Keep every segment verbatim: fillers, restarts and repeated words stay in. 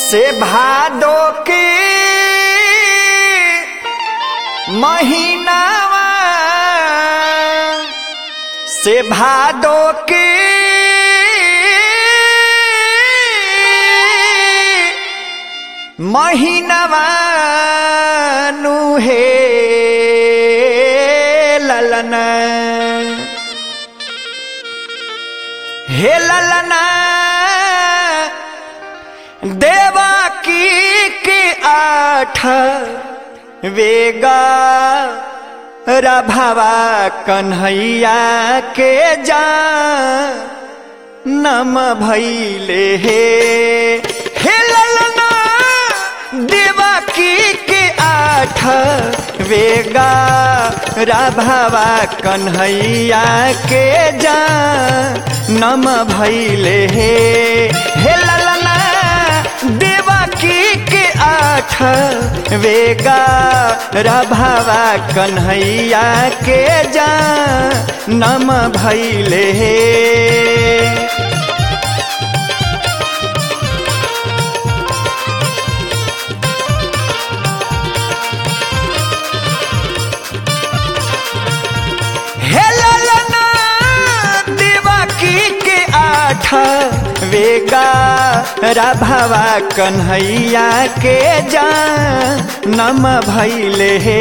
से भादो के महीनावा से भादो के महीनावा नु हे ललना हे ललना देवकी के आठ वेगा रभवा कन्हैया के जा नम भैले हे हे ललना देवकी के आठ वेगा रभवा कन्हैया के जा नम भैले हे हे ललना देवकी के आठ वेगा रभवा कन्हैया के जा नम भैले हे वेगा रभवा कन्हैया के जा नम भैले हे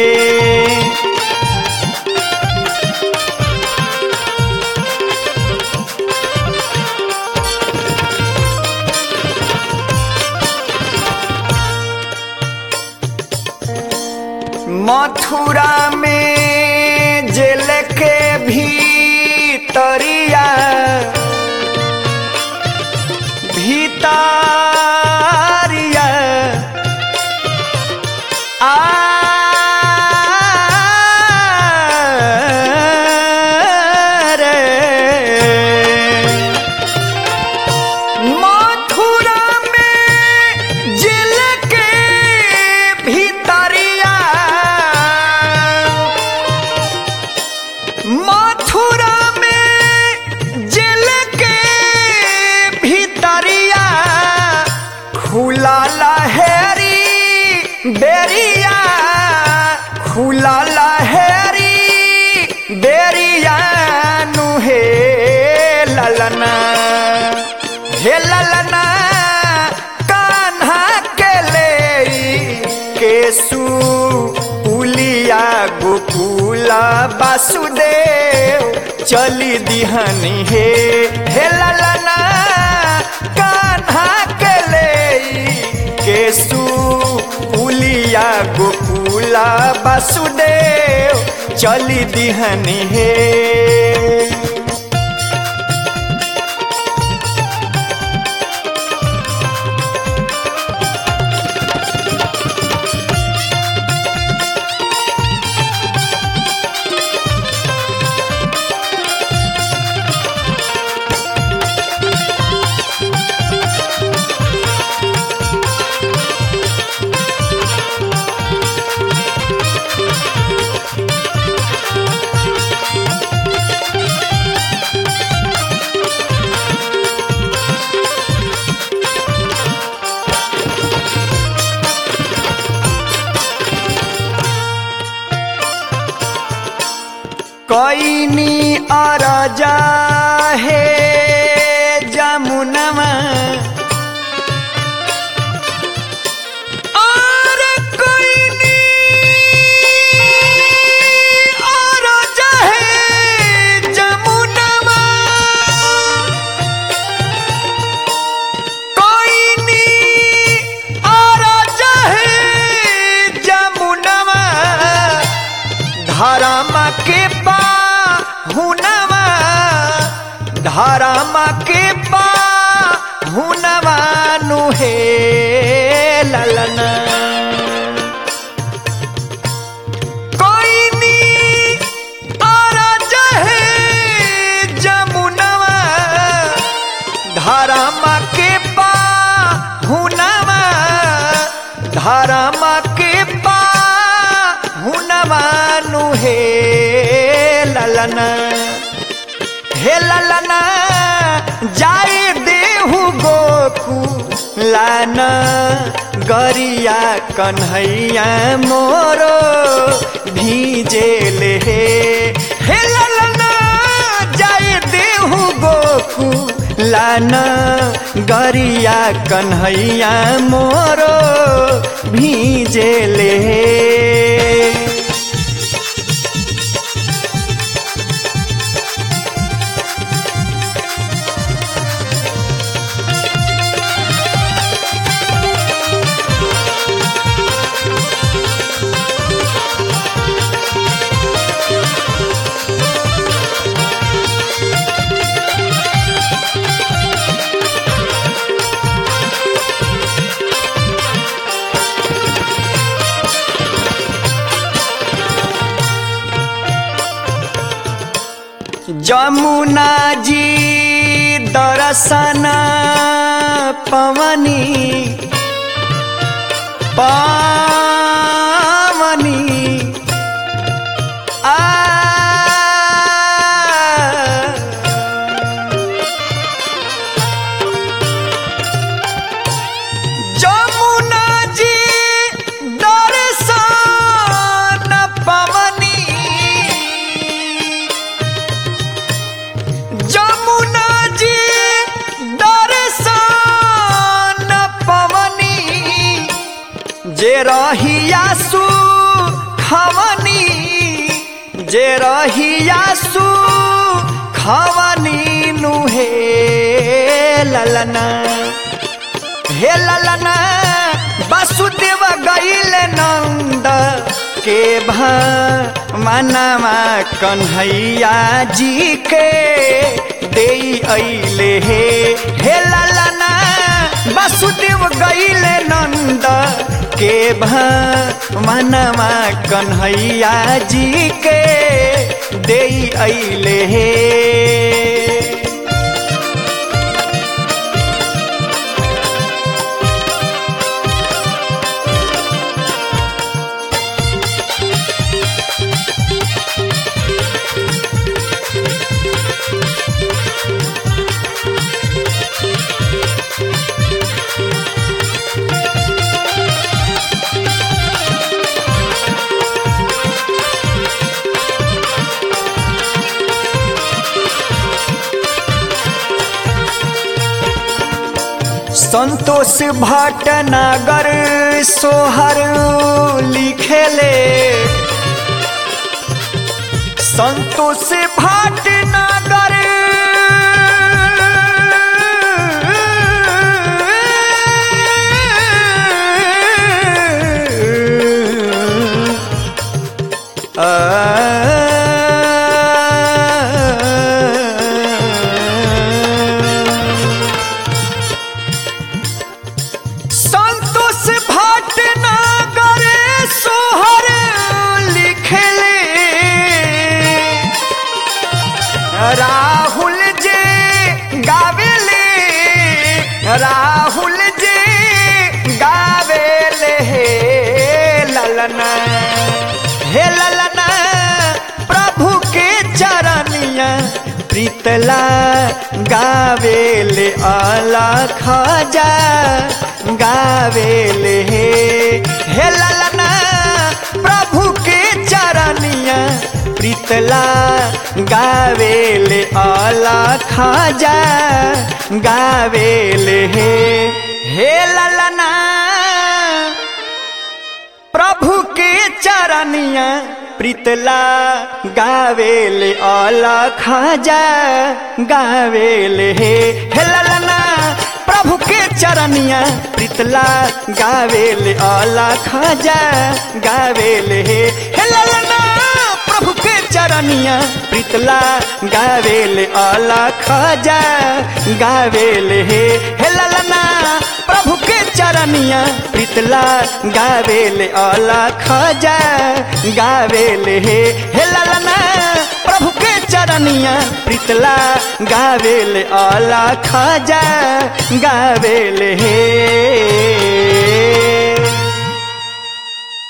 मथुरा में जेल के भीतरिया भीतरिया आ रे मथुरा में जेल के भीतरिया मथुरा खुला लहरी बेरिया खुला लहरी बेरिया नु हे ललना हे ललना कान्हा के ले केसु पुलिया गोकुला वासुदेव चली दिहनी हे हे ललना कान्हा के ले केसु पुलिया गोकुला वासुदेव चली दिहनी हे कोइनी अरजा हे जमुनवा और कोइनी अरजा हे जमुनवा कोइनी अरजा हे जमुनवा धर्म के हुनवा धर्म के पा हुनवा नु हे ललना कोइनी अरज हे जमुनवा धर्म के पा हुनवा धर्म के पा हुनवा नु हे ललना हे ललना जाए देहु गोकुल लान गरिया कन्हैया मोरो भीजेले हे हे ललना जाए देहु गोकु लान गरिया कन्हैया मोरो भीजेले जमुना जी दर्शन पवनी पावनी आ जमुना जी दर्शन पवनी जमुना जी दर्शन पवनी जे रहियासु खवनी जे रहियासु खवनी नुहे ललना हे ललना वसुदेव गईले नंद के भनमा कन्हैया जी के देई अइले हे हे ललना वसुदेव गईले नंद के भनमा कन्हैया जी के देई अइले हे संतोष भटनागर सोहर लिखेले संतोष भटनागर राहुल जे गावेले राहुल जे गावेले हे ललना हे ललना प्रभु के चरनिया प्रीतला गावेले अलख जा गावेले हे हे ललना प्रभु के चरनिया प्रीतला गावेले अलख जा गावेले हे हे ललना प्रभु के चरनिया प्रीतला गावेले अलख जा गावेले हे हे ललना प्रभु के चरनिया प्रीतला गावेले अलख जा गावेले हे हे ललना प्रभु के चरनिया प्रीतला गावेले अलख जा गावेले हे हे ललना प्रभु के चरनिया प्रीतला गावेले अलख जा गावेले हे हे ललना प्रभु के चरनिया प्रीतला गावेले अलख जा गावेले हे।